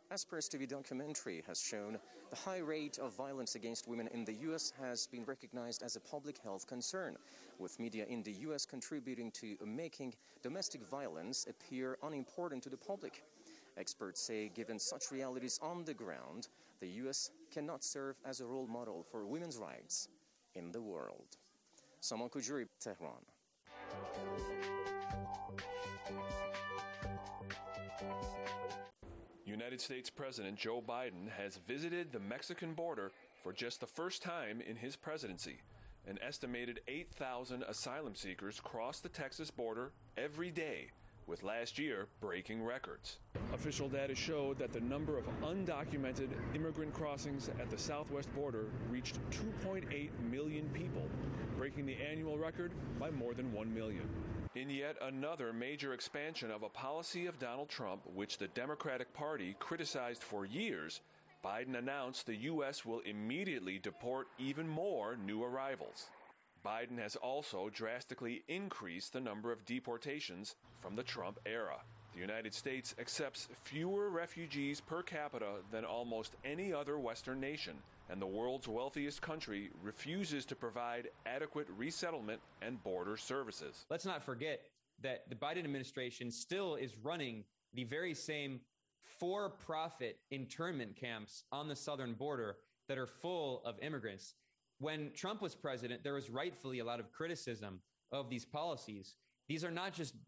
As per TV documentary has shown, the high rate of violence against women in the U.S. has been recognized as a public health concern, with media in the U.S. contributing to making domestic violence appear unimportant to the public. Experts say given such realities on the ground, the U.S. cannot serve as a role model for women's rights in the world. Saman Kujuri, Tehran. United States President Joe Biden has visited the Mexican border for just the first time in his presidency. An estimated 8,000 asylum seekers cross the Texas border every day, with last year breaking records. Official data showed that the number of undocumented immigrant crossings at the southwest border reached 2.8 million people, breaking the annual record by more than 1 million. In yet another major expansion of a policy of Donald Trump, which the Democratic Party criticized for years, Biden announced the U.S. will immediately deport even more new arrivals. Biden has also drastically increased the number of deportations from the Trump era. The United States accepts fewer refugees per capita than almost any other Western nation, and the world's wealthiest country refuses to provide adequate resettlement and border services. Let's not forget that the Biden administration still is running the very same for-profit internment camps on the southern border that are full of immigrants. When Trump was president, there was rightfully a lot of criticism of these policies. These are not just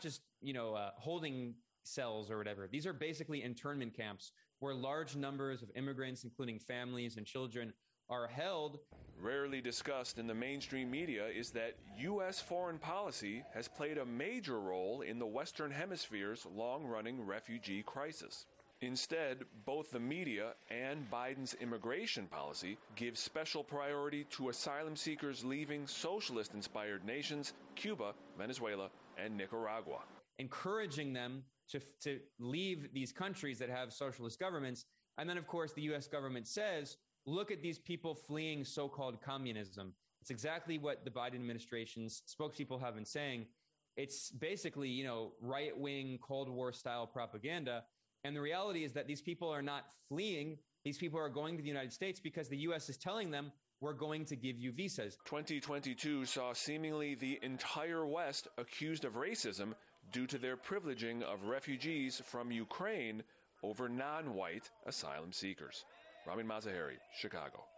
holding cells or whatever. These are basically internment camps where large numbers of immigrants, including families and children, are held. Rarely discussed in the mainstream media is that U.S. foreign policy has played a major role in the Western Hemisphere's long-running refugee crisis. Instead, both the media and Biden's immigration policy give special priority to asylum seekers leaving socialist-inspired nations, Cuba, Venezuela, and Nicaragua. Encouraging them to leave these countries that have socialist governments. And then, of course, the U.S. government says, look at these people fleeing so-called communism. It's exactly what the Biden administration's spokespeople have been saying. It's basically, right-wing Cold War-style propaganda. And the reality is that these people are not fleeing. These people are going to the United States because the U.S. is telling them, we're going to give you visas. 2022 saw seemingly the entire West accused of racism due to their privileging of refugees from Ukraine over non-white asylum seekers. Ramin Mazaheri, Chicago.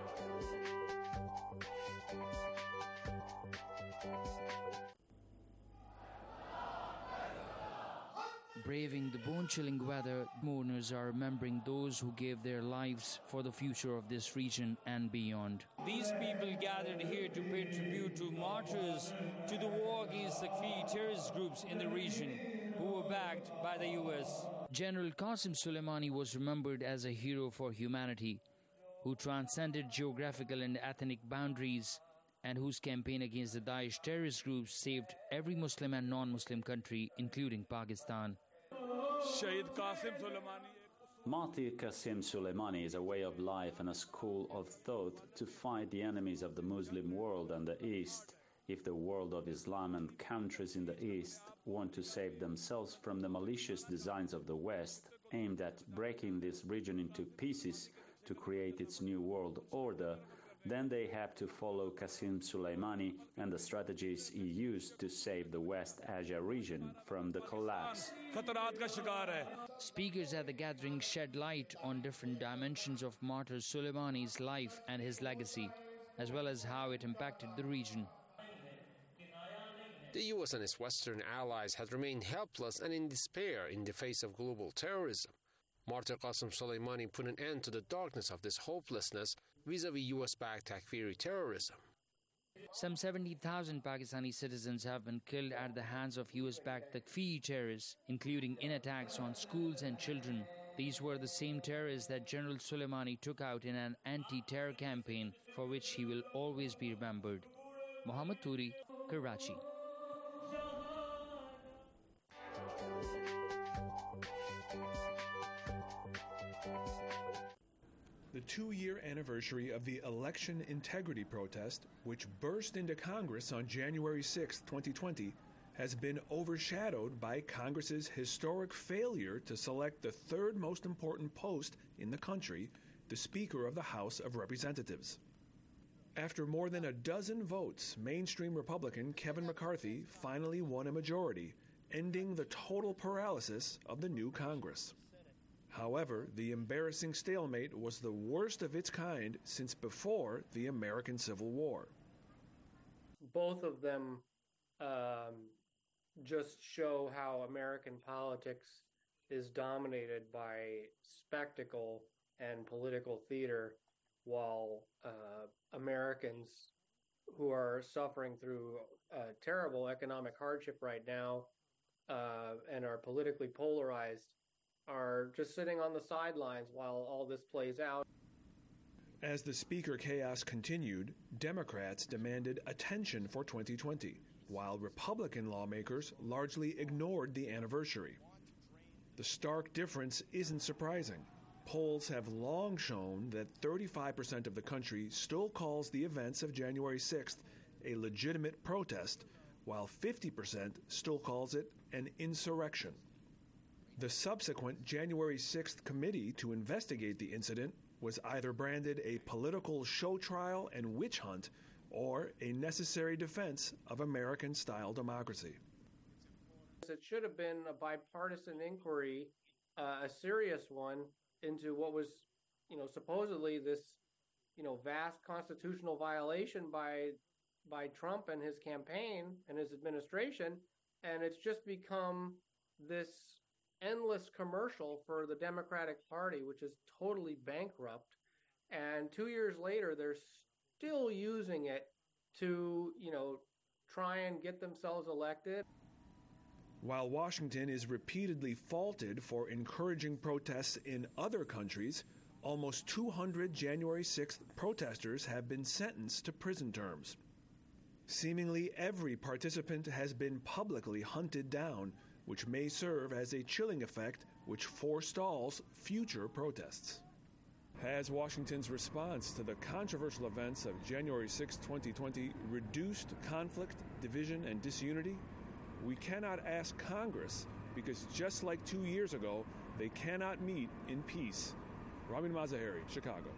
Braving the bone-chilling weather, mourners are remembering those who gave their lives for the future of this region and beyond. These people gathered here to pay tribute to martyrs to the war against the terrorist groups in the region who were backed by the U.S. General Qasem Soleimani was remembered as a hero for humanity, who transcended geographical and ethnic boundaries and whose campaign against the Daesh terrorist groups saved every Muslim and non-Muslim country, including Pakistan. Martyr Qasem Soleimani is a way of life and a school of thought to fight the enemies of the Muslim world and the East. If the world of Islam and countries in the East want to save themselves from the malicious designs of the West, aimed at breaking this region into pieces to create its new world order, then they have to follow Qasem Soleimani and the strategies he used to save the West Asia region from the collapse. Speakers at the gathering shed light on different dimensions of Martyr Soleimani's life and his legacy, as well as how it impacted the region. The U.S. and its Western allies had remained helpless and in despair in the face of global terrorism. Martyr Qasem Soleimani put an end to the darkness of this hopelessness vis-a-vis U.S.-backed Takfiri terrorism. Some 70,000 Pakistani citizens have been killed at the hands of U.S.-backed Takfiri terrorists, including in attacks on schools and children. These were the same terrorists that General Soleimani took out in an anti-terror campaign for which he will always be remembered. Mohammad Turi, Karachi. The 2-year anniversary of the election integrity protest, which burst into Congress on January 6, 2020, has been overshadowed by Congress's historic failure to select the third most important post in the country, the Speaker of the House of Representatives. After more than a dozen votes, mainstream Republican Kevin McCarthy finally won a majority, ending the total paralysis of the new Congress. However, the embarrassing stalemate was the worst of its kind since before the American Civil War. Both of them just show how American politics is dominated by spectacle and political theater, while Americans who are suffering through terrible economic hardship right now and are politically polarized are just sitting on the sidelines while all this plays out. As the Speaker chaos continued, Democrats demanded attention for 2020, while Republican lawmakers largely ignored the anniversary. The stark difference isn't surprising. Polls have long shown that 35% of the country still calls the events of January 6th a legitimate protest, while 50% still calls it an insurrection. The subsequent January 6th committee to investigate the incident was either branded a political show trial and witch hunt or a necessary defense of American-style democracy. It should have been a bipartisan inquiry, a serious one, into what was, supposedly this, vast constitutional violation by Trump and his campaign and his administration, and it's just become this endless commercial for the Democratic Party, which is totally bankrupt. And 2 years later, they're still using it to, try and get themselves elected. While Washington is repeatedly faulted for encouraging protests in other countries, almost 200 January 6th protesters have been sentenced to prison terms. Seemingly every participant has been publicly hunted down, which may serve as a chilling effect which forestalls future protests. Has Washington's response to the controversial events of January 6, 2020 reduced conflict, division, and disunity? We cannot ask Congress because just like 2 years ago, they cannot meet in peace. Ramin Mazaheri, Chicago.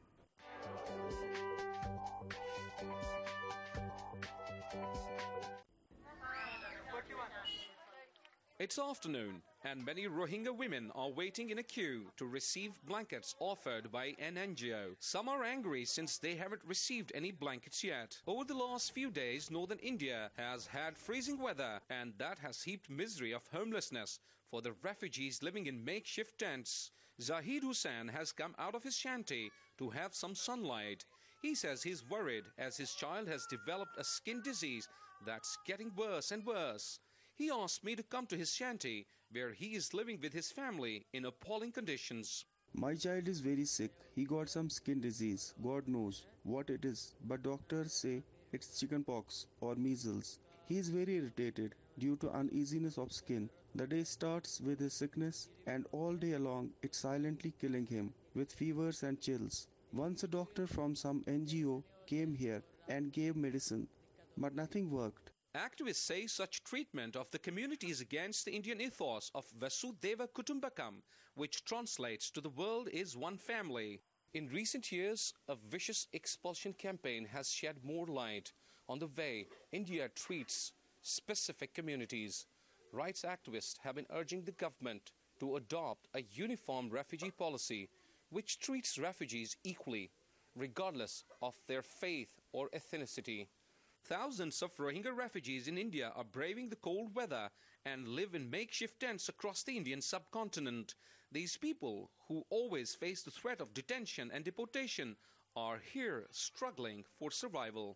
It's afternoon, and many Rohingya women are waiting in a queue to receive blankets offered by an NGO. Some are angry since they haven't received any blankets yet. Over the last few days, northern India has had freezing weather, and that has heaped misery of homelessness for the refugees living in makeshift tents. Zahid Hussain has come out of his shanty to have some sunlight. He says he's worried as his child has developed a skin disease that's getting worse and worse. He asked me to come to his shanty, where he is living with his family in appalling conditions. My child is very sick. He got some skin disease. God knows what it is, but doctors say it's chickenpox or measles. He is very irritated due to uneasiness of skin. The day starts with his sickness, and all day long it's silently killing him with fevers and chills. Once a doctor from some NGO came here and gave medicine, but nothing worked. Activists say such treatment of the community is against the Indian ethos of Vasudhaiva Kutumbakam, which translates to the world is one family. In recent years, a vicious expulsion campaign has shed more light on the way India treats specific communities. Rights activists have been urging the government to adopt a uniform refugee policy which treats refugees equally, regardless of their faith or ethnicity. Thousands of Rohingya refugees in India are braving the cold weather and live in makeshift tents across the Indian subcontinent. These people, who always face the threat of detention and deportation, are here struggling for survival.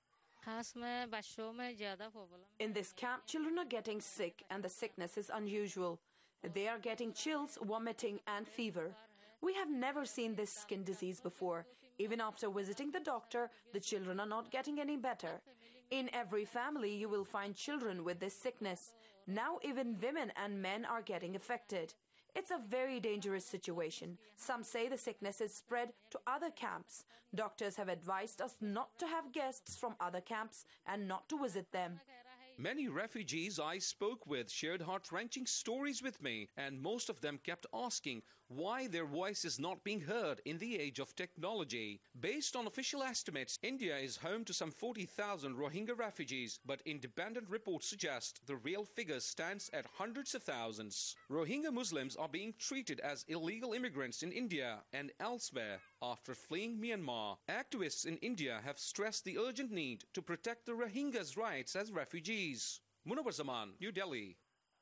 In this camp, children are getting sick and the sickness is unusual. They are getting chills, vomiting and fever. We have never seen this skin disease before. Even after visiting the doctor, the children are not getting any better. In every family, you will find children with this sickness. Now even women and men are getting affected. It's a very dangerous situation. Some say the sickness is spread to other camps. Doctors have advised us not to have guests from other camps and not to visit them. Many refugees I spoke with shared heart-wrenching stories with me, and most of them kept asking why their voice is not being heard in the age of technology. Based on official estimates, India is home to some 40,000 Rohingya refugees, but independent reports suggest the real figure stands at hundreds of thousands. Rohingya Muslims are being treated as illegal immigrants in India and elsewhere after fleeing Myanmar. Activists in India have stressed the urgent need to protect the Rohingyas' rights as refugees. Munawar Zaman, New Delhi.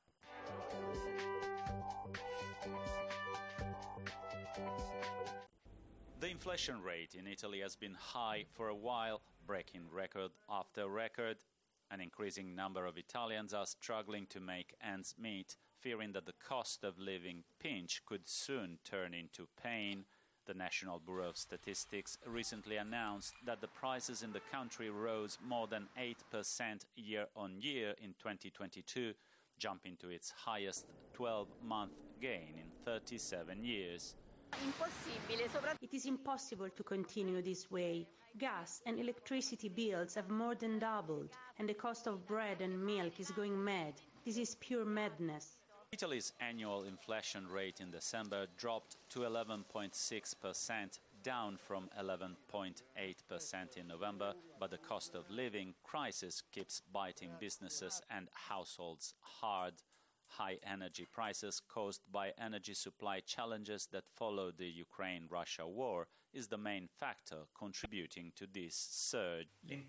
The inflation rate in Italy has been high for a while, breaking record after record. An increasing number of Italians are struggling to make ends meet, fearing that the cost of living pinch could soon turn into pain. The National Bureau of Statistics recently announced that the prices in the country rose more than 8% year-on-year in 2022, jumping to its highest 12-month gain in 37 years. It is impossible to continue this way. Gas and electricity bills have more than doubled, and the cost of bread and milk is going mad. This is pure madness. Italy's annual inflation rate in December dropped to 11.6%, down from 11.8% in November, but the cost of living crisis keeps biting businesses and households hard. High energy prices caused by energy supply challenges that followed the Ukraine-Russia war is the main factor contributing to this surge.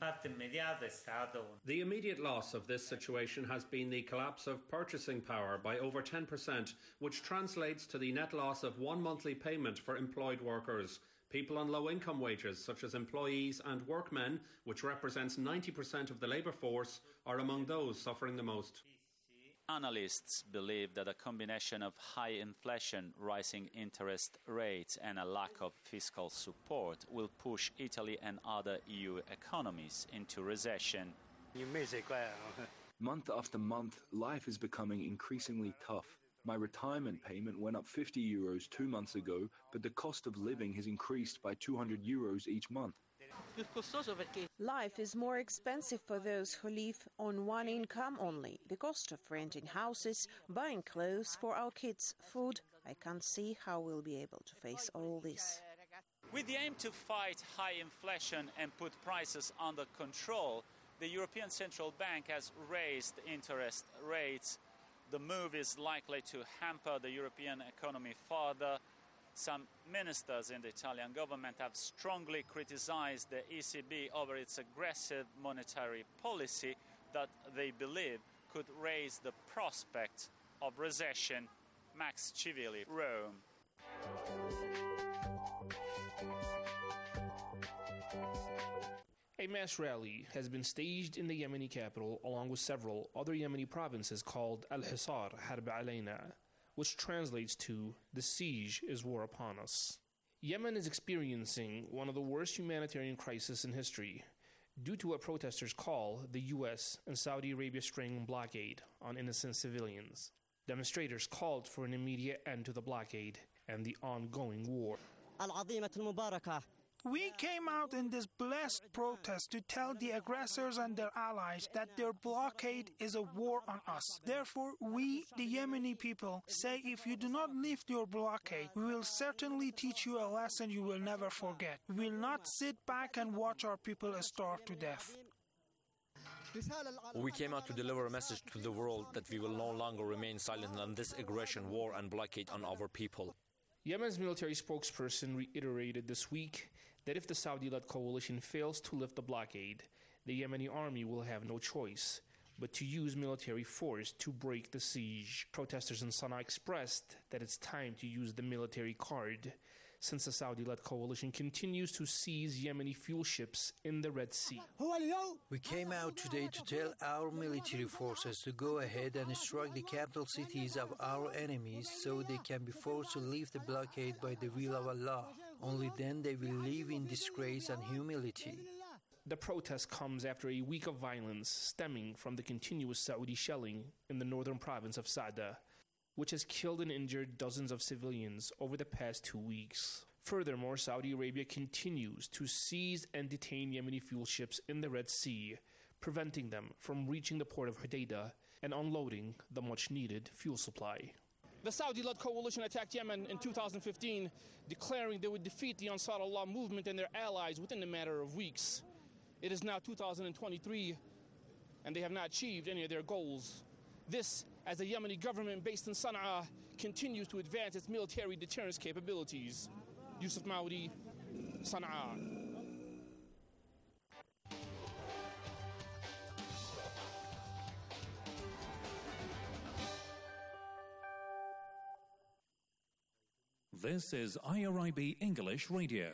The immediate loss of this situation has been the collapse of purchasing power by over 10%, which translates to the net loss of one monthly payment for employed workers. People on low-income wages, such as employees and workmen, which represents 90% of the labour force, are among those suffering the most. Analysts believe that a combination of high inflation, rising interest rates and a lack of fiscal support will push Italy and other EU economies into recession. Month after month, life is becoming increasingly tough. My retirement payment went up €50 2 months ago, but the cost of living has increased by €200 each month. Life is more expensive for those who live on one income only. The cost of renting houses, buying clothes for our kids, food. I can't see how we'll be able to face all this. With the aim to fight high inflation and put prices under control, the European Central Bank has raised interest rates. The move is likely to hamper the European economy further. Some ministers in the Italian government have strongly criticized the ECB over its aggressive monetary policy that they believe could raise the prospect of recession. Max Civilli, Rome. A mass rally has been staged in the Yemeni capital along with several other Yemeni provinces called Al-Hisar Harb Alayna, which translates to "the siege is war upon us." Yemen is experiencing one of the worst humanitarian crises in history due to what protesters call the U.S. and Saudi Arabia string blockade on innocent civilians. Demonstrators called for an immediate end to the blockade and the ongoing war. We came out in this blessed protest to tell the aggressors and their allies that their blockade is a war on us. Therefore, we, the Yemeni people, say if you do not lift your blockade, we will certainly teach you a lesson you will never forget. We will not sit back and watch our people starve to death. We came out to deliver a message to the world that we will no longer remain silent on this aggression, war and blockade on our people. Yemen's military spokesperson reiterated this week that if the Saudi-led coalition fails to lift the blockade, the Yemeni army will have no choice but to use military force to break the siege. Protesters in Sana'a expressed that it's time to use the military card, since the Saudi-led coalition continues to seize Yemeni fuel ships in the Red Sea. We came out today to tell our military forces to go ahead and strike the capital cities of our enemies so they can be forced to leave the blockade by the will of Allah. Only then they will live in disgrace and humility. The protest comes after a week of violence stemming from the continuous Saudi shelling in the northern province of Sada, which has killed and injured dozens of civilians over the past 2 weeks. Furthermore, Saudi Arabia continues to seize and detain Yemeni fuel ships in the Red Sea, preventing them from reaching the port of Hodeidah and unloading the much-needed fuel supply. The Saudi-led coalition attacked Yemen in 2015, declaring they would defeat the Ansar Allah movement and their allies within a matter of weeks. It is now 2023, and they have not achieved any of their goals. This, as the Yemeni government based in Sana'a continues to advance its military deterrence capabilities. Yusuf Maudi, Sana'a. This is IRIB English Radio.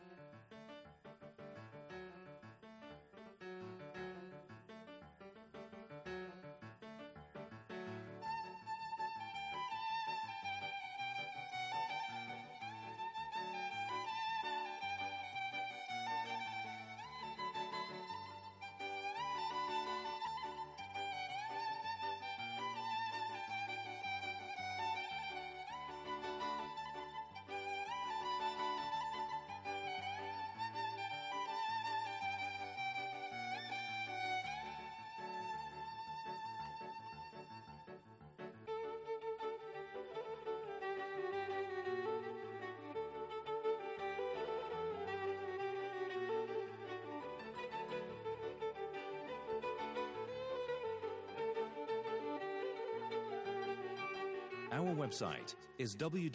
Our website is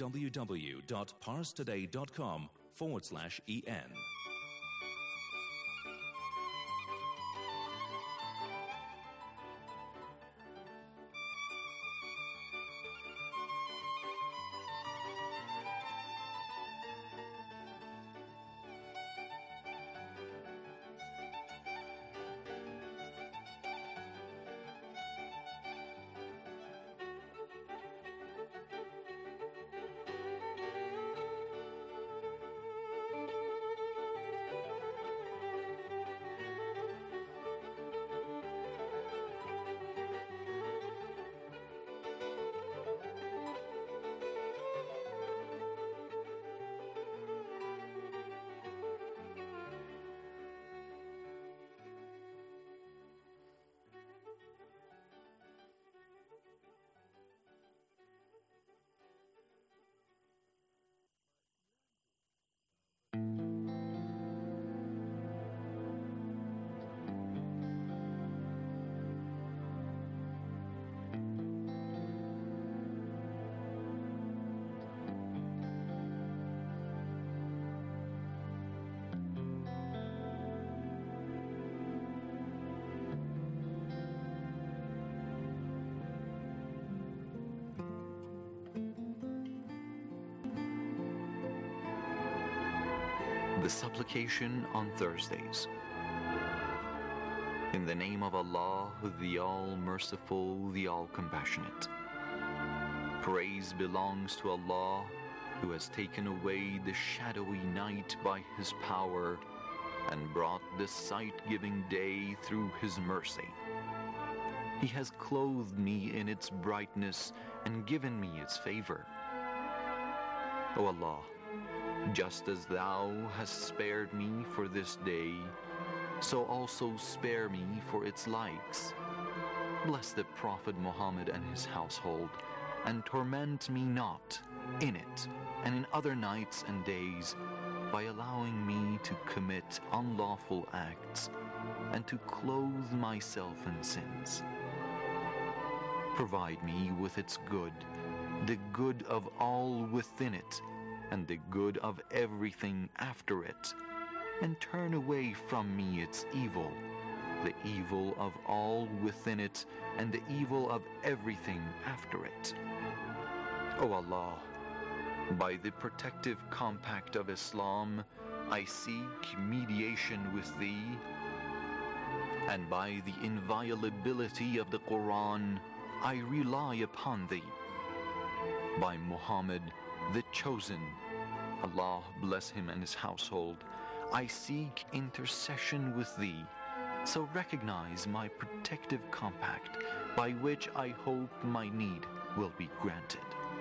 www.parstoday.com/en. The supplication on Thursdays. In the name of Allah, the All-Merciful, the All-Compassionate. Praise belongs to Allah, who has taken away the shadowy night by His power and brought the sight-giving day through His mercy. He has clothed me in its brightness and given me its favor. O Allah, just as Thou hast spared me for this day, so also spare me for its likes. Bless the Prophet Muhammad and his household, and torment me not in it and in other nights and days by allowing me to commit unlawful acts and to clothe myself in sins. Provide me with its good, the good of all within it, and the good of everything after it, and turn away from me its evil, the evil of all within it, and the evil of everything after it. O Allah, by the protective compact of Islam, I seek mediation with Thee, and by the inviolability of the Quran, I rely upon Thee. By Muhammad, the Chosen, Allah bless him and his household, I seek intercession with Thee, so recognize my protective compact, by which I hope my need will be granted.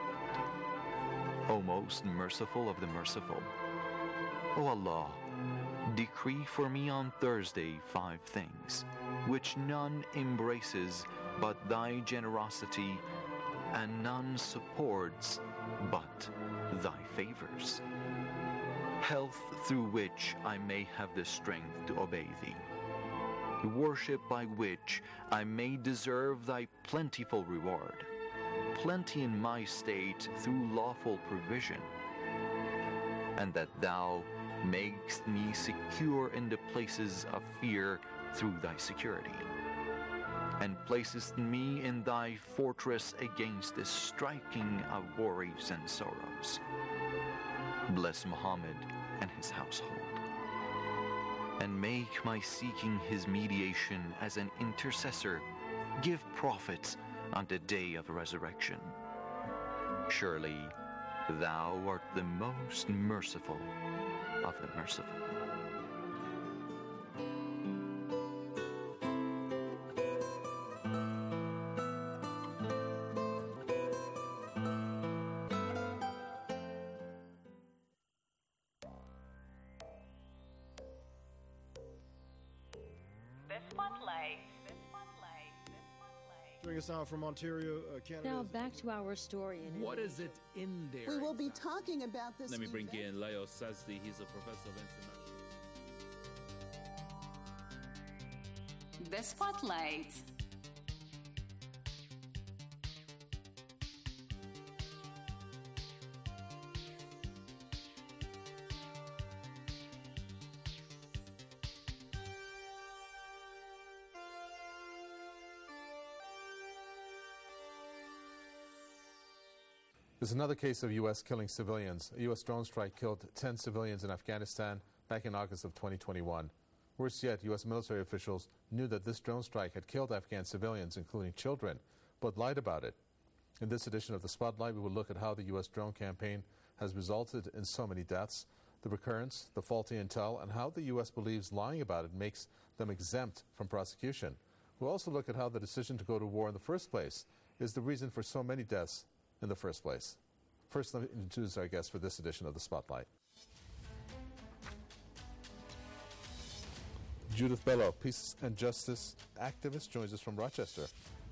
O most merciful of the merciful, O Allah, decree for me on Thursday 5 things. which none embraces but thy generosity, and none supports but thy favors. Health through which I may have the strength to obey thee. Worship by which I may deserve thy plentiful reward. Plenty in my state through lawful provision. And that thou makest me secure in the places of fear through thy security, and placest me in thy fortress against the striking of worries and sorrows. Bless Muhammad and his household, and make my seeking his mediation as an intercessor give profit on the day of resurrection. Surely thou art the most merciful of the merciful. Joining us now from Ontario, Canada. Now back to our story. What is it in there? We will be talking about this. Let me bring in Leo Sazdi. He's a professor of international. The Spotlight. There's another case of U.S. killing civilians. A U.S. drone strike killed 10 civilians in Afghanistan back in August of 2021. Worse yet, U.S. military officials knew that this drone strike had killed Afghan civilians, including children, but lied about it. In this edition of The Spotlight, we will look at how the U.S. drone campaign has resulted in so many deaths, the recurrence, the faulty intel, and how the U.S. believes lying about it makes them exempt from prosecution. We'll also look at how the decision to go to war in the first place is the reason for so many deaths in the first place. First, let me introduce our guest for this edition of The Spotlight. Judith Bello, peace and justice activist, joins us from Rochester.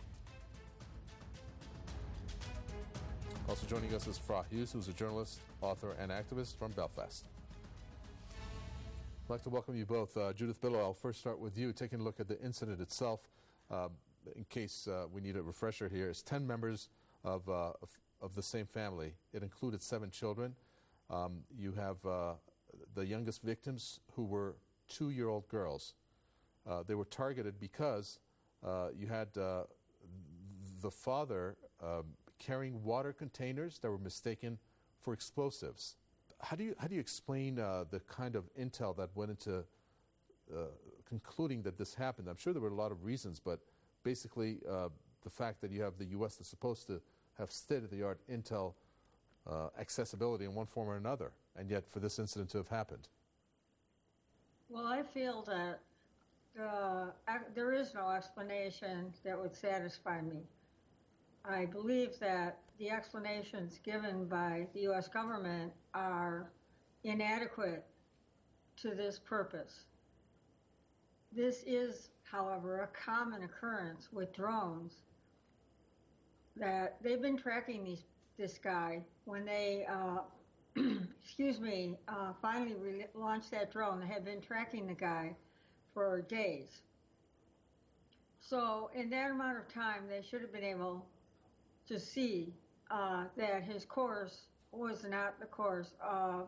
Also joining us is Fra Hughes, who's a journalist, author, and activist from Belfast. I'd like to welcome you both. Judith Bello, I'll first start with you, taking a look at the incident itself. In case we need a refresher here, it's 10 members of the same family. It included 7 children. You have the youngest victims, who were 2-year-old girls. They were targeted because you had the father carrying water containers that were mistaken for explosives. How do you explain the kind of intel that went into concluding that this happened? I'm sure there were a lot of reasons, but basically the fact that you have the U.S. that's supposed to have state-of-the-art intel accessibility in one form or another, and yet for this incident to have happened. Well, I feel that there is no explanation that would satisfy me. I believe that the explanations given by the U.S. government are inadequate to this purpose. This is, however, a common occurrence with drones, that they've been tracking this guy when they, finally launched that drone. They had been tracking the guy for days. So in that amount of time, they should have been able to see that his course was not the course of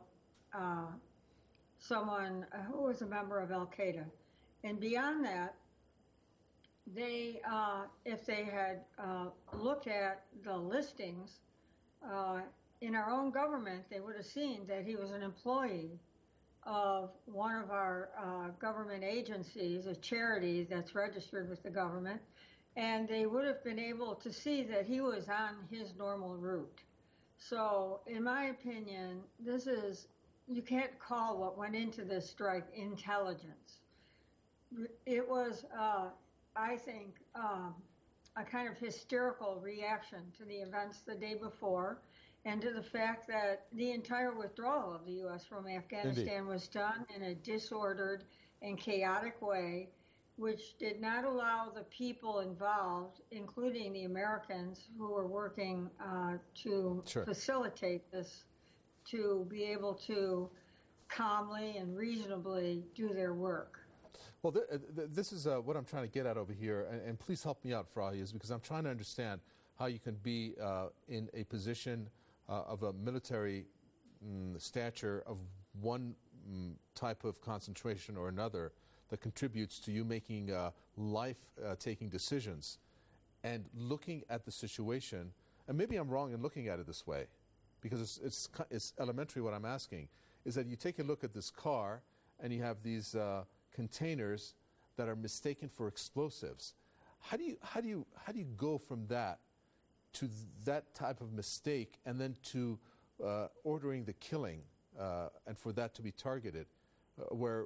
someone who was a member of Al-Qaeda. And beyond that, they, if they had looked at the listings in our own government, they would have seen that he was an employee of one of our government agencies, a charity that's registered with the government, and they would have been able to see that he was on his normal route. So, in my opinion, you can't call what went into this strike intelligence. It was, I think, a kind of hysterical reaction to the events the day before, and to the fact that the entire withdrawal of the U.S. from Afghanistan was done in a disordered and chaotic way, which did not allow the people involved, including the Americans who were working to facilitate this, to be able to calmly and reasonably do their work. Well, this is what I'm trying to get at over here, and please help me out, Frahiz, because I'm trying to understand how you can be in a position of a military stature of one type of concentration or another that contributes to you making life-taking decisions, and looking at the situation, and maybe I'm wrong in looking at it this way, because it's elementary what I'm asking, is that you take a look at this car and you have these containers that are mistaken for explosives. How do you go from that to that type of mistake, and then to ordering the killing and for that to be targeted, where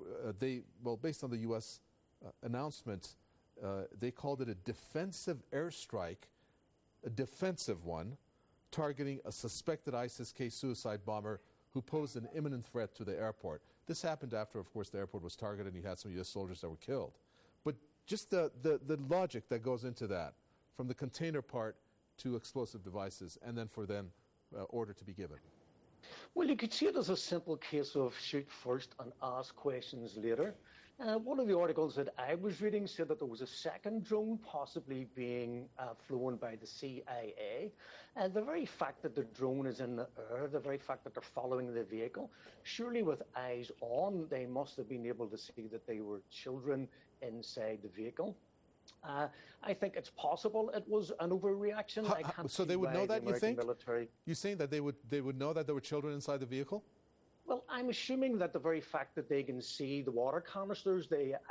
based on the U.S. announcement, they called it a defensive airstrike, a defensive one, targeting a suspected ISIS-K suicide bomber who posed an imminent threat to the airport. This happened after, of course, the airport was targeted and you had some U.S. soldiers that were killed. But just the logic that goes into that, from the container part to explosive devices, and then for them order to be given. Well, you could see it as a simple case of shoot first and ask questions later. One of the articles that I was reading said that there was a second drone possibly being flown by the CIA. The very fact that the drone is in the air, the very fact that they're following the vehicle, surely with eyes on, they must have been able to see that they were children inside the vehicle. I think it's possible it was an overreaction. I can't so they would know that, you think? Military... You're saying that they would know that there were children inside the vehicle? Well, I'm assuming that the very fact that they can see the water canisters,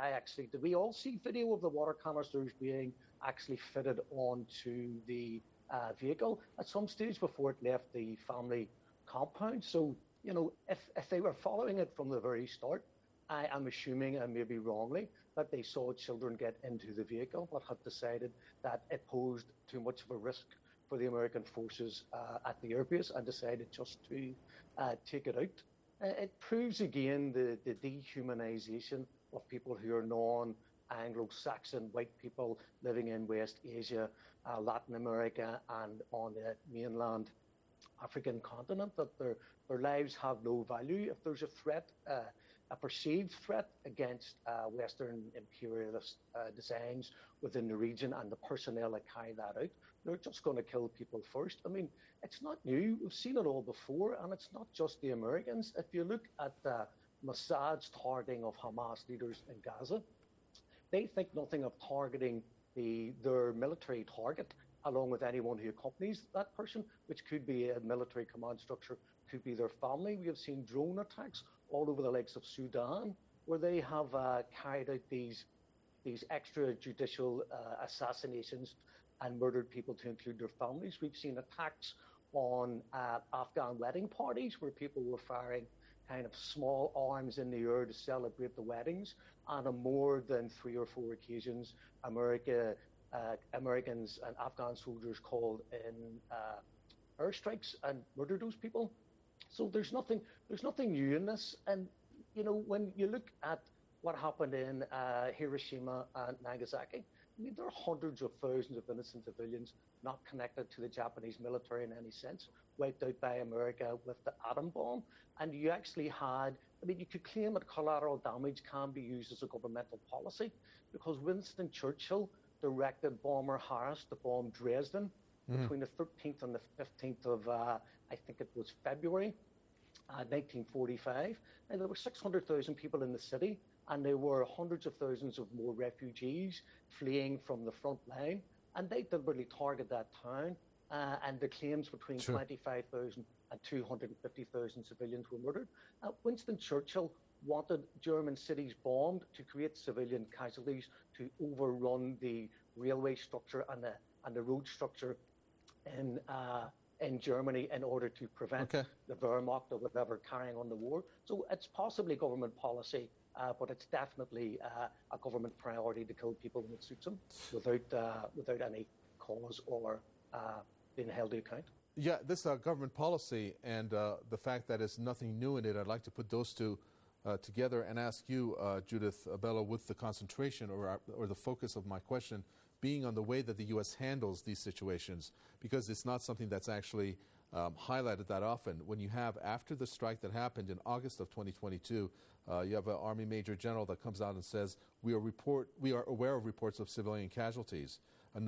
we all see video of the water canisters being actually fitted onto the vehicle at some stage before it left the family compound. So, if they were following it from the very start, I am assuming, and maybe wrongly, that they saw children get into the vehicle, but had decided that it posed too much of a risk for the American forces at the airbase and decided just to take it out. It proves again the dehumanization of people who are non-Anglo-Saxon white people living in West Asia, Latin America, and on the mainland African continent, that their lives have no value. If there's a threat, a perceived threat against Western imperialist designs within the region and the personnel that carry that out, they're just going to kill people first. I mean, it's not new. We've seen it all before, and it's not just the Americans. If you look at Mossad's targeting of Hamas leaders in Gaza, they think nothing of targeting their military target along with anyone who accompanies that person, which could be a military command structure, could be their family. We have seen drone attacks all over the lakes of Sudan, where they have carried out these extrajudicial assassinations and murdered people to include their families. We've seen attacks on Afghan wedding parties where people were firing kind of small arms in the air to celebrate the weddings, and on more than 3 or 4 occasions, Americans and Afghan soldiers called in airstrikes and murdered those people. So there's nothing new in this. And when you look at what happened in Hiroshima and Nagasaki, I mean, there are hundreds of thousands of innocent civilians not connected to the Japanese military in any sense, wiped out by America with the atom bomb. And you actually you could claim that collateral damage can be used as a governmental policy, because Winston Churchill directed Bomber Harris to bomb Dresden between the 13th and the 15th of, I think it was February 1945. And there were 600,000 people in the city, and there were hundreds of thousands of more refugees fleeing from the front line. And they deliberately targeted that town, and the claims between 25,000 and 250,000 civilians were murdered. Winston Churchill wanted German cities bombed to create civilian casualties, to overrun the railway structure and the road structure in Germany in order to prevent the Wehrmacht or whatever carrying on the war. So it's possibly government policy, but it's definitely a government priority to kill people when it suits them without any cause or being held to account. Yeah, this government policy and the fact that it's nothing new in it, I'd like to put those two together and ask you, Judith Bello, with the concentration or the focus of my question being on the way that the U.S. handles these situations, because it's not something that's actually highlighted that often. When you have, after the strike that happened in August of 2022, you have an Army Major General that comes out and says, we are aware of reports of civilian casualties.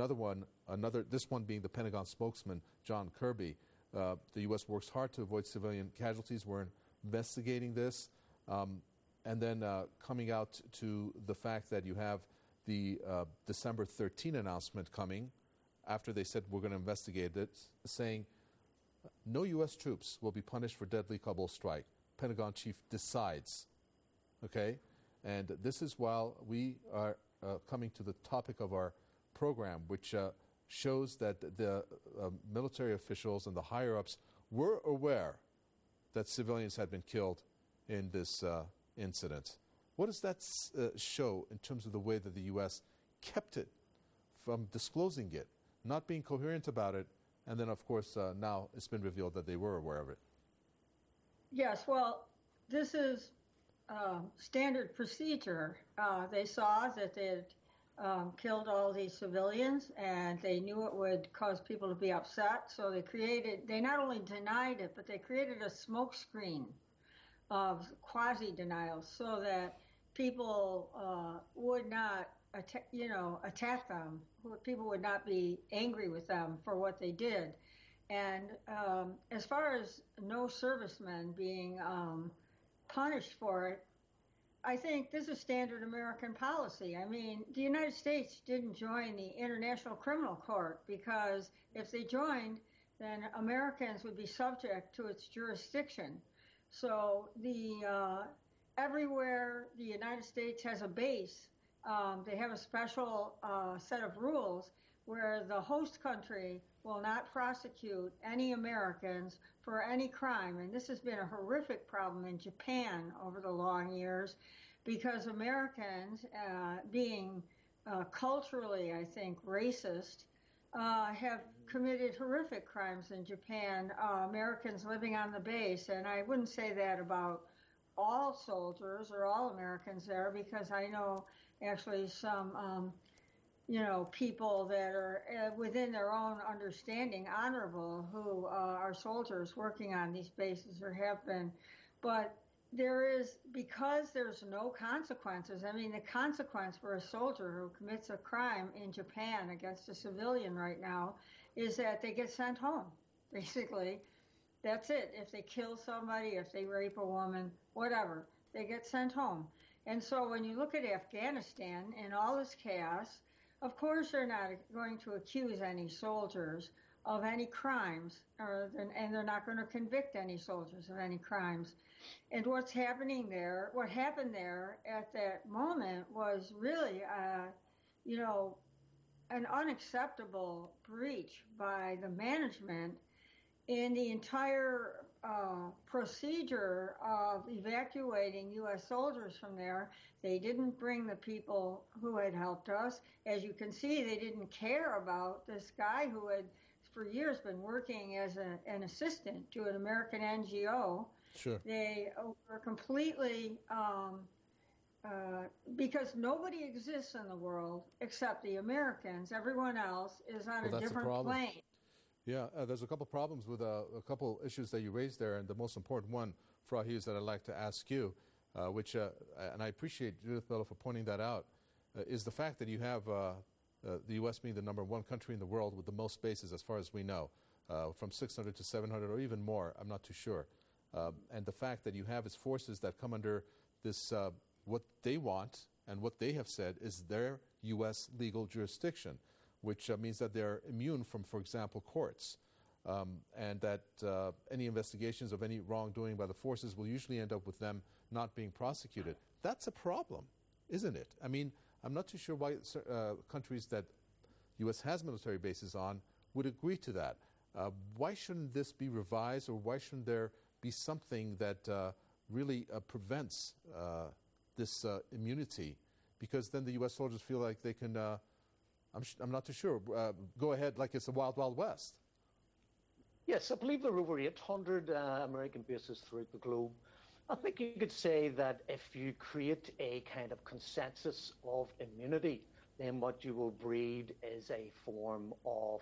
This one being the Pentagon spokesman, John Kirby. The U.S. works hard to avoid civilian casualties. We're investigating this. And then coming out to the fact that you have the December 13 announcement coming, after they said we're going to investigate it, saying no U.S. troops will be punished for deadly Kabul strike. Pentagon chief decides. Okay? And this is while we are coming to the topic of our program, which shows that the military officials and the higher-ups were aware that civilians had been killed in this incident. What does that show in terms of the way that the U.S. kept it from disclosing it, not being coherent about it, and then, of course, now it's been revealed that they were aware of it? Yes, well, this is standard procedure. They saw that they had killed all these civilians, and they knew it would cause people to be upset, so they not only denied it, but they created a smokescreen of quasi-denials so that people would not attack them. People would not be angry with them for what they did. And as far as no servicemen being punished for it, I think this is standard American policy. I mean, the United States didn't join the International Criminal Court because if they joined, then Americans would be subject to its jurisdiction. So everywhere the United States has a base, they have a special set of rules where the host country will not prosecute any Americans for any crime. And this has been a horrific problem in Japan over the long years because Americans, being culturally, I think, racist, have committed horrific crimes in Japan, Americans living on the base. And I wouldn't say that about all soldiers or all Americans there, because I know actually some, people that are within their own understanding honorable who are soldiers working on these bases or have been. But because there's no consequences, I mean, the consequence for a soldier who commits a crime in Japan against a civilian right now is that they get sent home, basically. That's it. If they kill somebody, if they rape a woman, whatever, they get sent home. And so when you look at Afghanistan and all this chaos, of course they're not going to accuse any soldiers of any crimes, and they're not going to convict any soldiers of any crimes. And what happened there at that moment was really, an unacceptable breach by the management in the entire procedure of evacuating U.S. soldiers from there. They didn't bring the people who had helped us. As you can see, they didn't care about this guy who had for years been working as an assistant to an American NGO. Sure. They were completely, because nobody exists in the world except the Americans. Everyone else is on a different plane. Yeah, there's a couple problems with a couple issues that you raised there, and the most important one, Frau Hughes, that I'd like to ask you, which, and I appreciate Judith Bello for pointing that out, is the fact that you have the U.S. being the number one country in the world with the most bases, as far as we know, from 600 to 700 or even more, I'm not too sure. And the fact that you have its forces that come under this, what they want and what they have said is their U.S. legal jurisdiction, which means that they're immune from, for example, courts, and that any investigations of any wrongdoing by the forces will usually end up with them not being prosecuted. That's a problem, isn't it? I mean, I'm not too sure why countries that U.S. has military bases on would agree to that. Why shouldn't this be revised, or why shouldn't there be something that really prevents this immunity? Because then the U.S. soldiers feel like they can, I'm not too sure, go ahead like it's the Wild Wild West. Yes, I believe there are over 800 American bases throughout the globe. I think you could say that if you create a kind of consensus of immunity, then what you will breed is a form of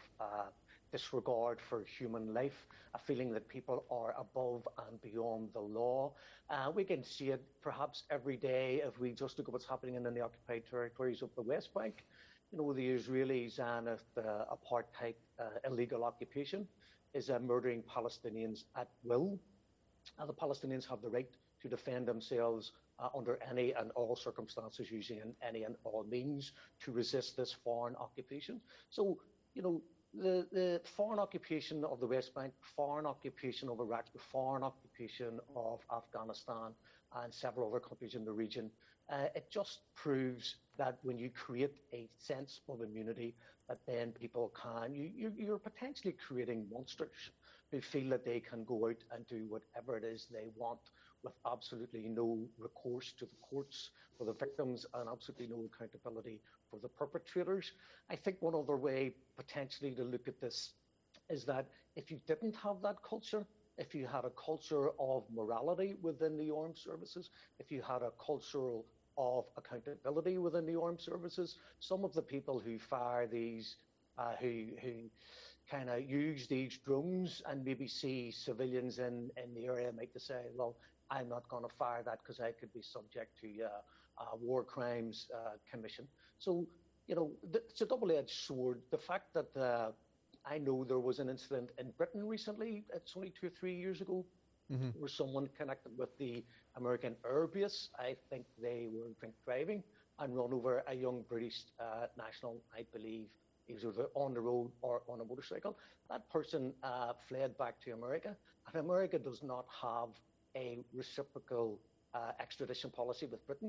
disregard for human life, a feeling that people are above and beyond the law. We can see it perhaps every day if we just look at what's happening in the occupied territories of the West Bank. You know, the Israeli Zionist apartheid illegal occupation is murdering Palestinians at will. The Palestinians have the right to defend themselves under any and all circumstances, using any and all means to resist this foreign occupation. So, you know, the foreign occupation of the West Bank, foreign occupation of Iraq, the foreign occupation of Afghanistan and several other countries in the region, it just proves that when you create a sense of immunity, that then people can, you're potentially creating monsters who feel that they can go out and do whatever it is they want with absolutely no recourse to the courts for the victims and absolutely no accountability for the perpetrators. I think one other way potentially to look at this is that if you didn't have that culture, if you had a culture of morality within the armed services, if you had a culture of accountability within the armed services, some of the people who fire these, who kind of use these drones and maybe see civilians in the area might say, well, I'm not going to fire that because I could be subject to war crimes commission. So, you know, it's a double-edged sword. The fact that I know there was an incident in Britain recently, it's only 2 or 3 years ago, where someone connected with the American Air Base, I think they were drink driving and run over a young British national, I believe. He was either on the road or on a motorcycle. That person fled back to America, and America does not have a reciprocal extradition policy with Britain.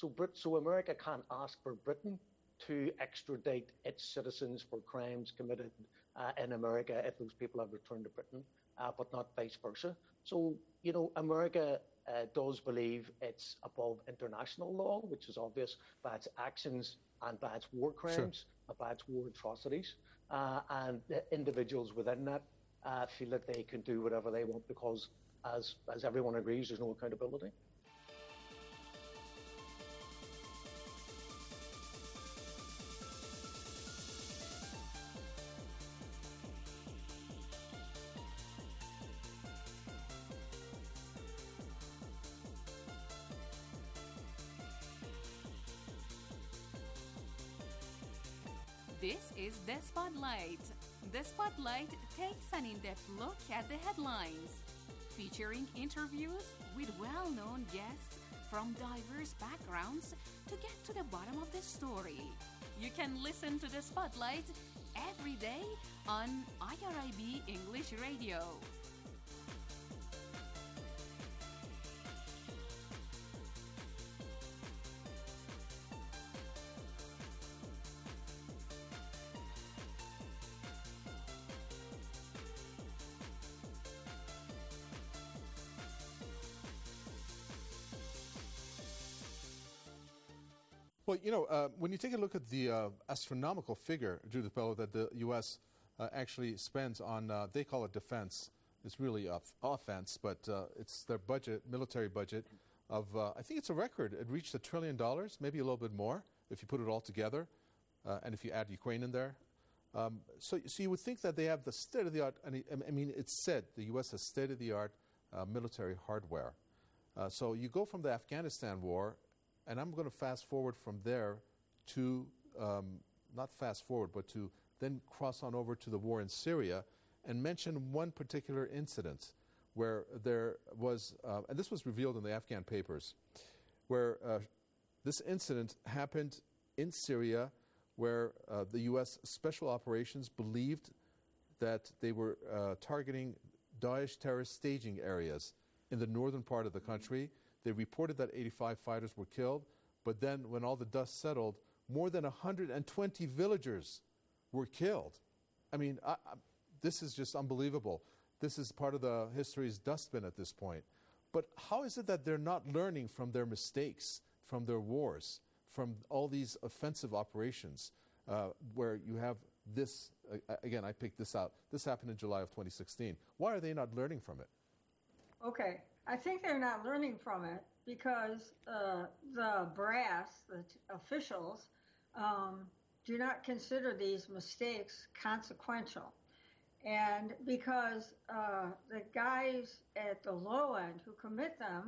So America can't ask for Britain to extradite its citizens for crimes committed in America if those people have returned to Britain, but not vice versa. So, you know, America does believe it's above international law, which is obvious, by its actions and by its war crimes, by its war atrocities. And the individuals within that feel that they can do whatever they want because, as everyone agrees, there's no accountability. This is The Spotlight. The Spotlight takes an in-depth look at the headlines, featuring interviews with well-known guests from diverse backgrounds to get to the bottom of the story. You can listen to The Spotlight every day on IRIB English Radio. Well, you know, when you take a look at the astronomical figure, Judith Bello, that the U.S. Actually spends on, they call it defense. It's really offense, but it's their budget, military budget of, I think it's a record. It reached $1 trillion, maybe a little bit more if you put it all together, and if you add Ukraine in there. So you would think that they have the state-of-the-art, I mean, it's said the U.S. has state-of-the-art military hardware. So you go from the Afghanistan war, and I'm going to fast forward from there to, not fast forward, but to then cross on over to the war in Syria and mention one particular incident where there was, and this was revealed in the Afghan papers, where this incident happened in Syria where the U.S. Special Operations believed that they were targeting Daesh terrorist staging areas in the northern part of the country. They reported that 85 fighters were killed, but then when all the dust settled, more than 120 villagers were killed. I mean, this is just unbelievable. This is part of the history's dustbin at this point. But how is it that they're not learning from their mistakes, from their wars, from all these offensive operations where you have this, again, I picked this out. This happened in July of 2016. Why are they not learning from it? Okay. I think they're not learning from it because the brass, the officials, do not consider these mistakes consequential. And because the guys at the low end who commit them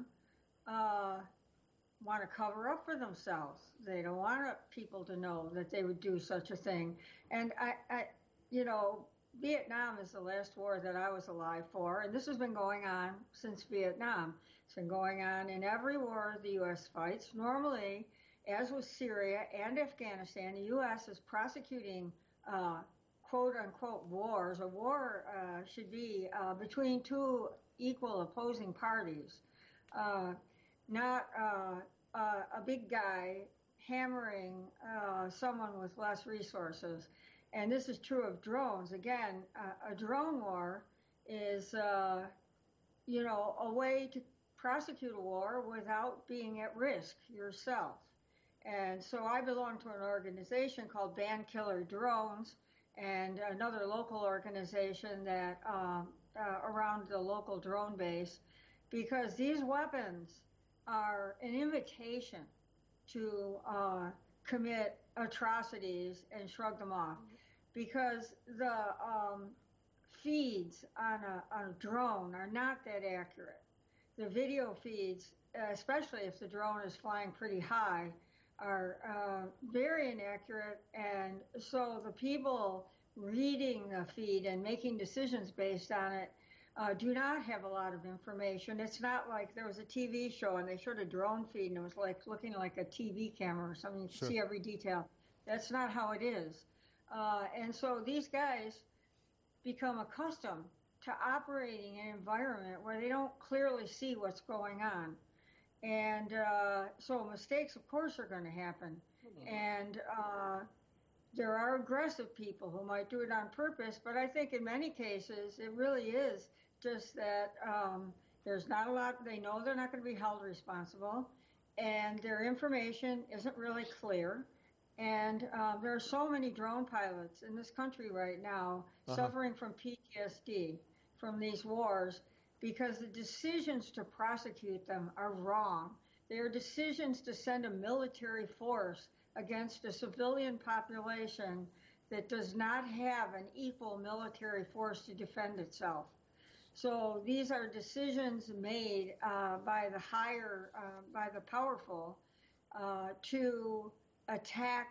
want to cover up for themselves. They don't want people to know that they would do such a thing. And Vietnam is the last war that I was alive for, and this has been going on since Vietnam. It's been going on in every war the U.S. fights. Normally, as with Syria and Afghanistan, the U.S. is prosecuting quote-unquote wars. A war should be between two equal opposing parties, not a big guy hammering someone with less resources. And this is true of drones. Again, a drone war is, a way to prosecute a war without being at risk yourself. And so I belong to an organization called Ban Killer Drones, and another local organization that around the local drone base, because these weapons are an invitation to commit atrocities and shrug them off. Because the feeds on a drone are not that accurate. The video feeds, especially if the drone is flying pretty high, are very inaccurate, and so the people reading the feed and making decisions based on it do not have a lot of information. It's not like there was a TV show and they showed a drone feed and it was like looking like a TV camera or something. You could see every detail. That's not how it is. And so these guys become accustomed to operating in an environment where they don't clearly see what's going on. And so mistakes, of course, are going to happen. And there are aggressive people who might do it on purpose, but I think in many cases it really is just that there's not a lot, they know they're not going to be held responsible, and their information isn't really clear. And there are so many drone pilots in this country right now suffering from PTSD from these wars because the decisions to prosecute them are wrong. They are decisions to send a military force against a civilian population that does not have an equal military force to defend itself. So these are decisions made by the powerful to attack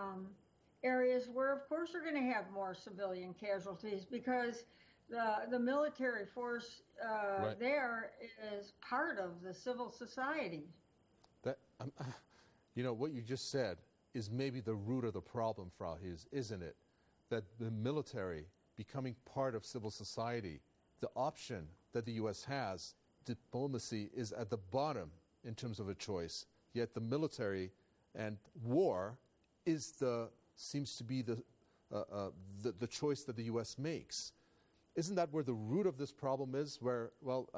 areas where, of course, you're going to have more civilian casualties because the military force there is part of the civil society. That what you just said is maybe the root of the problem, Frau Hughes, isn't it? That the military becoming part of civil society, the option that the U.S. has, diplomacy is at the bottom in terms of a choice. Yet the military and war seems to be the choice that the U.S. makes. Isn't that where the root of this problem is? Where,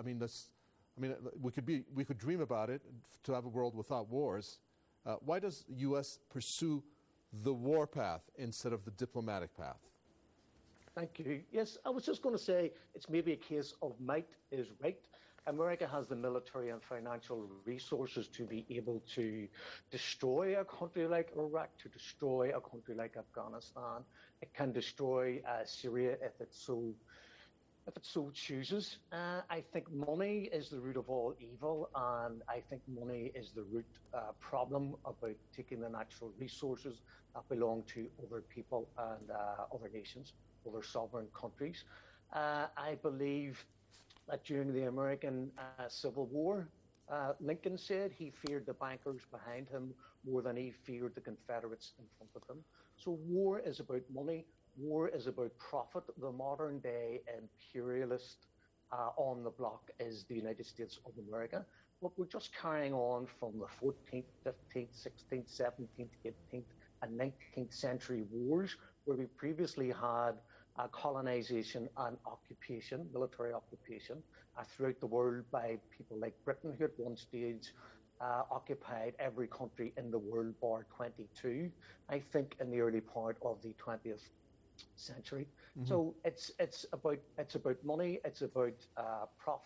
we could dream about it to have a world without wars. Why does the U.S. pursue the war path instead of the diplomatic path? Thank you. Yes, I was just going to say it's maybe a case of might is right. America has the military and financial resources to be able to destroy a country like Iraq, to destroy a country like Afghanistan. It can destroy Syria if it so chooses. I think money is the root of all evil, and I think money is the root problem about taking the natural resources that belong to other people and other nations, other sovereign countries. I believe that during the American Civil War, Lincoln said he feared the bankers behind him more than he feared the Confederates in front of him. So war is about money. War is about profit. The modern day imperialist on the block is the United States of America. But we're just carrying on from the 14th, 15th, 16th, 17th, 18th, and 19th century wars, where we previously had colonization and occupation, military occupation, throughout the world by people like Britain, who at one stage occupied every country in the world bar 22, I think, in the early part of the 20th century. Mm-hmm. So it's about money, it's about profit,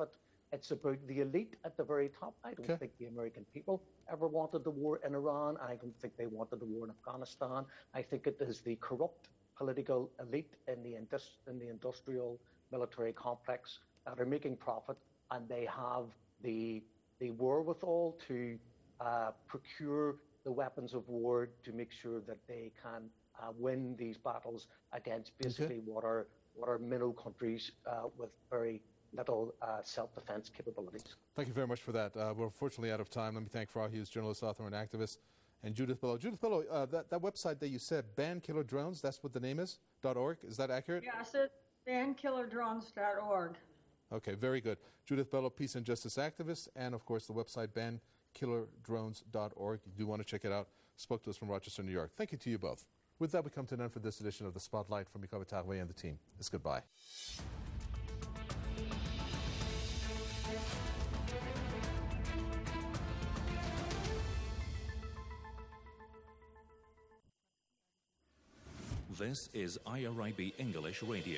It's about the elite at the very top. I don't think the American people ever wanted the war in Iran. I don't think they wanted the war in Afghanistan. I think it is the corrupt political elite in the industrial military complex that are making profit, and they have the wherewithal to procure the weapons of war to make sure that they can win these battles against basically what are minnow countries with very little self-defense capabilities. Thank you very much for that. We're unfortunately out of time. Let me thank Farah Hughes, journalist, author, and activist, and Judith Billow. Judith Billow, that website that you said, Ban Killer Drones, that's what the name is? .org, is that accurate? Yes, it's bankillerdrones.org. Okay, very good. Judith Billow, peace and justice activist, and of course the website bankillerdrones.org. You do want to check it out. Spoke to us from Rochester, New York. Thank you to you both. With that, we come to an end for this edition of The Spotlight. From Mikawa Tagwe and the team, it's goodbye. This is IRIB English Radio.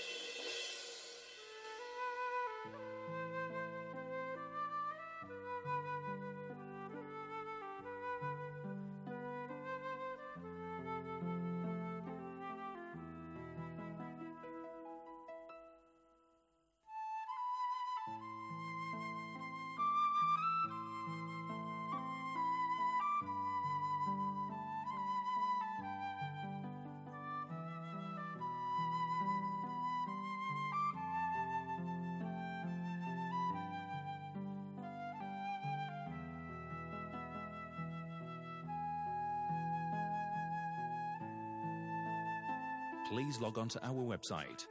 Please log on to our website,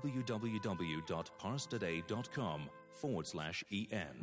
www.parstoday.com/en.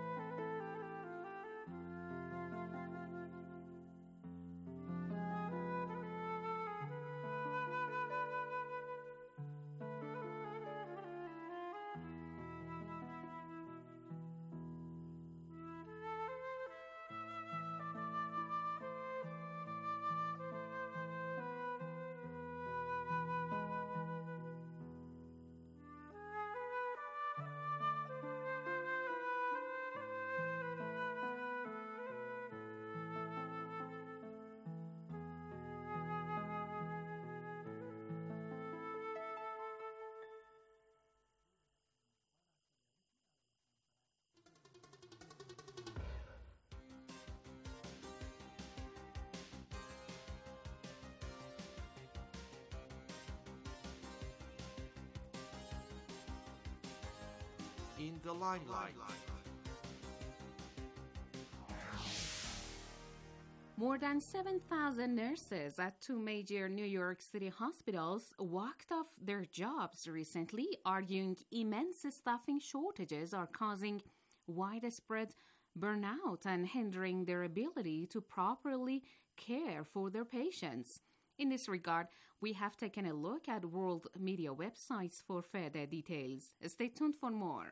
In the limelight. More than 7,000 nurses at two major New York City hospitals walked off their jobs recently, arguing immense staffing shortages are causing widespread burnout and hindering their ability to properly care for their patients. In this regard, we have taken a look at world media websites for further details. Stay tuned for more.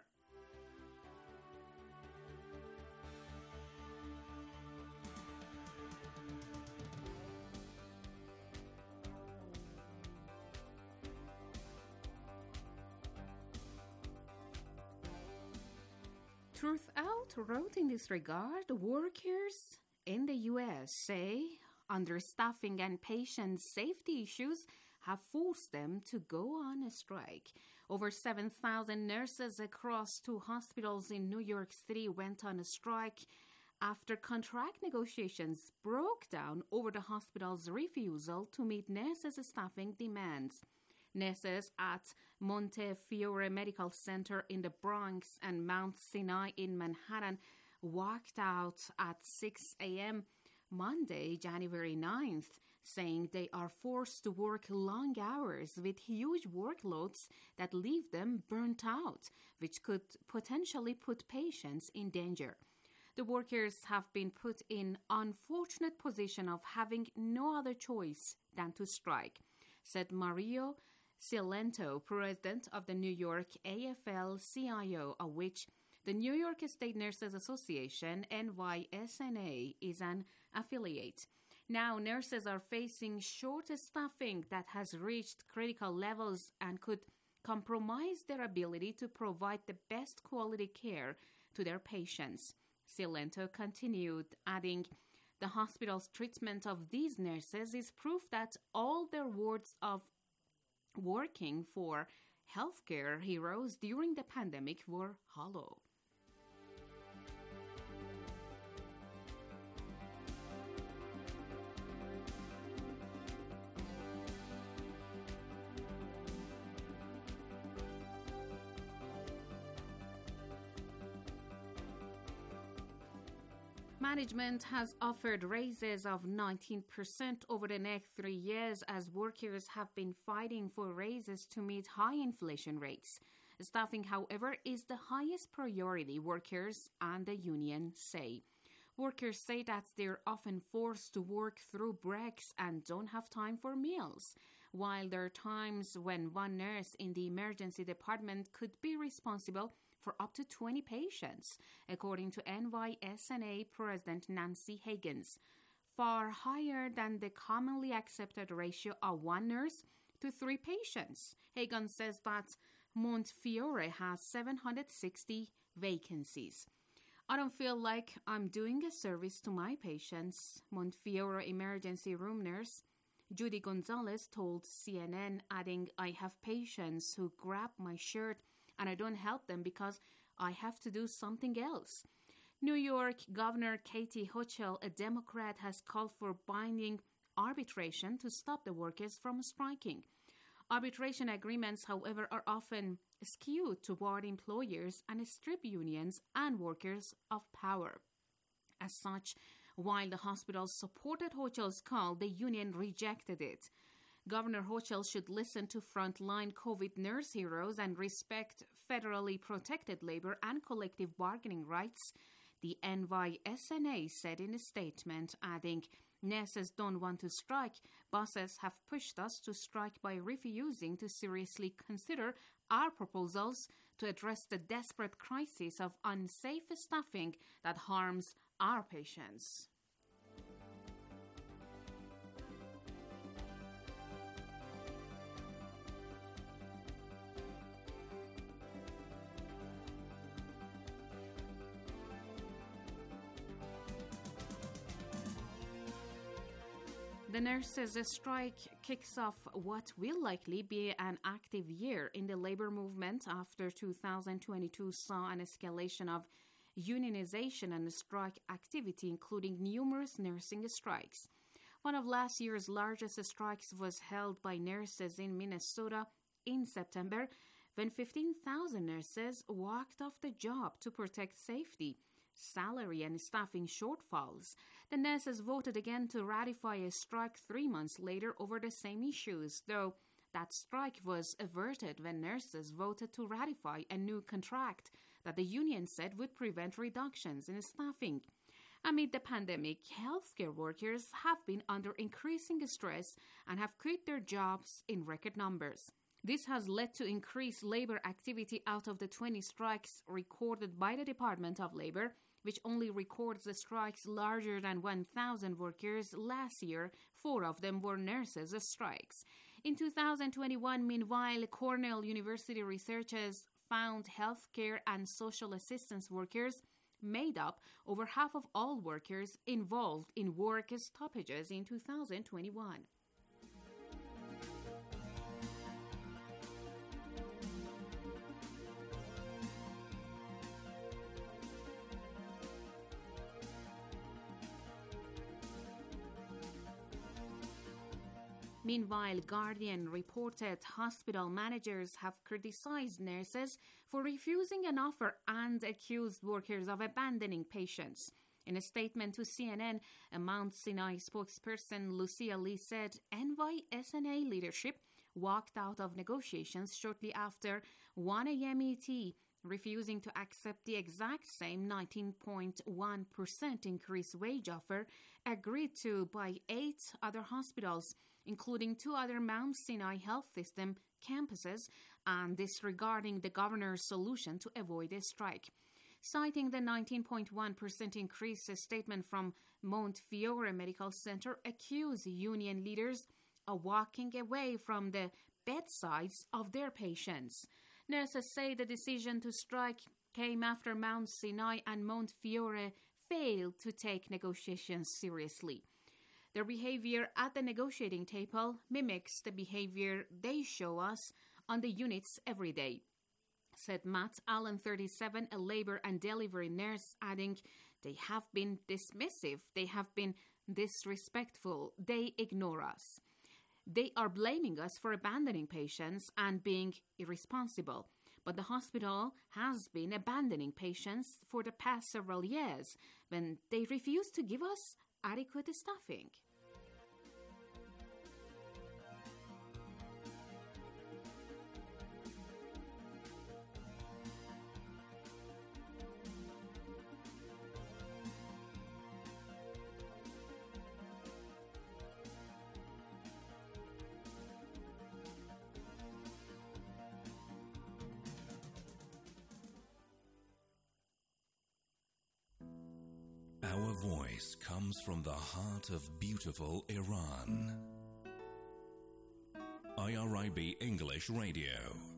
Truth Out wrote in this regard, workers in the U.S. say understaffing and patient safety issues have forced them to go on a strike. Over 7,000 nurses across two hospitals in New York City went on a strike after contract negotiations broke down over the hospital's refusal to meet nurses' staffing demands. Nurses at Montefiore Medical Center in the Bronx and Mount Sinai in Manhattan walked out at 6 a.m. Monday, January 9th, saying they are forced to work long hours with huge workloads that leave them burnt out, which could potentially put patients in danger. The workers have been put in unfortunate position of having no other choice than to strike, said Mario Cilento, president of the New York AFL-CIO, of which the New York State Nurses Association, NYSNA, is an affiliate. Now, nurses are facing short staffing that has reached critical levels and could compromise their ability to provide the best quality care to their patients. Cilento continued, adding, the hospital's treatment of these nurses is proof that all their words of working for healthcare heroes during the pandemic were hollow. Management has offered raises of 19% over the next 3 years as workers have been fighting for raises to meet high inflation rates. Staffing, however, is the highest priority, workers and the union say. Workers say that they're often forced to work through breaks and don't have time for meals, while there are times when one nurse in the emergency department could be responsible for up to 20 patients, according to NYSNA President Nancy Higgins, far higher than the commonly accepted ratio of 1 nurse to 3 patients. Higgins says that Montefiore has 760 vacancies. I don't feel like I'm doing a service to my patients, Montefiore emergency room nurse Judy Gonzalez told CNN, adding, I have patients who grab my shirt and I don't help them because I have to do something else. New York Governor Katie Hochul, a Democrat, has called for binding arbitration to stop the workers from striking. Arbitration agreements, however, are often skewed toward employers and strip unions and workers of power. As such, while the hospitals supported Hochul's call, the union rejected it. Governor Hochul should listen to frontline COVID nurse heroes and respect federally protected labor and collective bargaining rights, the NYSNA said in a statement, adding, nurses don't want to strike. Bosses have pushed us to strike by refusing to seriously consider our proposals to address the desperate crisis of unsafe staffing that harms our patients. The nurses' strike kicks off what will likely be an active year in the labor movement after 2022 saw an escalation of unionization and strike activity, including numerous nursing strikes. One of last year's largest strikes was held by nurses in Minnesota in September, when 15,000 nurses walked off the job to protect safety, salary, and staffing shortfalls. The nurses voted again to ratify a strike 3 months later over the same issues, though that strike was averted when nurses voted to ratify a new contract that the union said would prevent reductions in staffing. Amid the pandemic, healthcare workers have been under increasing stress and have quit their jobs in record numbers. This has led to increased labor activity. Out of the 20 strikes recorded by the Department of Labor, which only records the strikes larger than 1,000 workers last year, 4 of them were nurses' strikes. In 2021, meanwhile, Cornell University researchers found healthcare and social assistance workers made up over half of all workers involved in work stoppages in 2021. Meanwhile, Guardian reported hospital managers have criticized nurses for refusing an offer and accused workers of abandoning patients. In a statement to CNN, a Mount Sinai spokesperson, Lucia Lee, said NYSNA leadership walked out of negotiations shortly after 1 a.m. ET, refusing to accept the exact same 19.1% increased wage offer agreed to by 8 other hospitals, including 2 other Mount Sinai Health System campuses, and disregarding the governor's solution to avoid a strike. Citing the 19.1% increase, a statement from Montefiore Medical Center accused union leaders of walking away from the bedsides of their patients. Nurses say the decision to strike came after Mount Sinai and Montefiore failed to take negotiations seriously. Their behavior at the negotiating table mimics the behavior they show us on the units every day, said Matt Allen, 37, a labor and delivery nurse, adding, "They have been dismissive, they have been disrespectful, they ignore us. They are blaming us for abandoning patients and being irresponsible. But the hospital has been abandoning patients for the past several years when they refuse to give us adequate staffing." Our voice comes from the heart of beautiful Iran. IRIB English Radio.